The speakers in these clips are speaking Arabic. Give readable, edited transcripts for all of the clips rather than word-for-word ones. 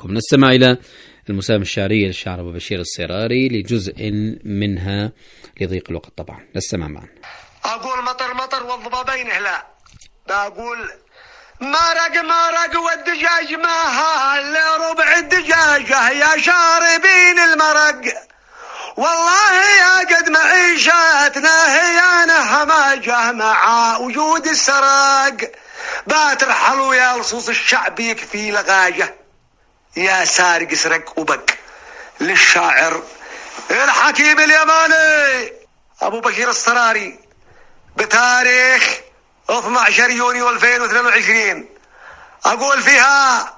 عليكم. نستمع إلى المساهمة الشعرية للشاعر أبو بشير الصراري لجزء منها لضيق الوقت طبعا. نستمع معا. أقول مطر مطر والضبابين هلا، بقول مرق والدجاج ما هال ربع الدجاجة يا شاربين المرق، والله يا قد معيشتنا هي هماجة مع وجود السراق، باترحلوا يا لصوص الشعب يكفي لغاجة، يا سارق سرق وبق. للشاعر الحكيم اليماني أبو بشير الصراري بتاريخ 12 يونيو 2022، أقول فيها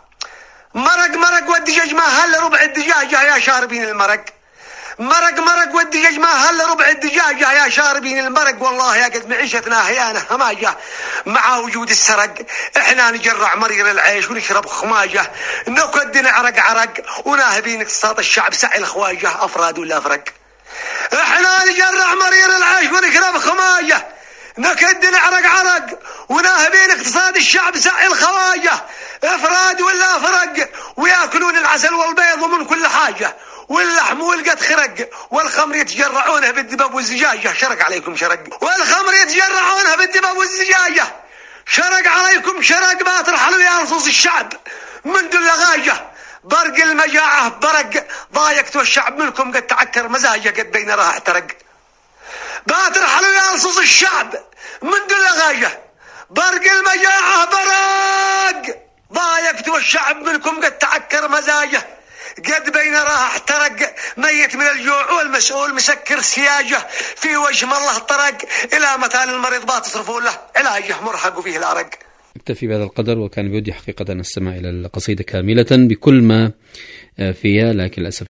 مرق والدجاج ما هل ربع الدجاجة يا شاربين المرق، مرق والدجاج ما هل ربع الدجاجة يا شاربين المرق، والله يا قد معيشتنا هيانة هماجة مع وجود السرق، احنا نجرع مرير العيش ونشرب خماجة، نكد نعرق وناهبين اقتصاد الشعب سعي الخواجة أفراد ولا أفرق، احنا نجرع مرير العيش ونشرب خماجة، نكد نعرق وناهبين اقتصاد الشعب سعي الخواجة افراد ولا افرق، وياكلون العسل والبيض ومن كل حاجة، واللحم والقد خرق، والخمر يتجرعونه بالدباب والزجاجة، شرق عليكم شرق، والخمر يتجرعونه بالدباب والزجاجة، شرق عليكم شرق، ما ترحلوا يا لصوص الشعب من دل غاجة، برق المجاعة برق، ضايقتوا الشعب منكم قد تعكر مزاجه، قد بين راح احترق، باترحلوا يا لصوص الشعب من دل غاجة، برق المجاعة برق، ضايقتوا الشعب منكم قد تعكر مزاجه، قد بين راح احترق، ميت من الجوع والمسؤول مسكر سياجه، في وجه الله طرق، إلى متى المريض ما تصرفون له علاجه مرهق وفيه الأرق. اكتفي بهذا القدر، وكان بودي حقيقة أن نستمع إلى القصيدة كاملة بكل ما فيها، لكن للأسف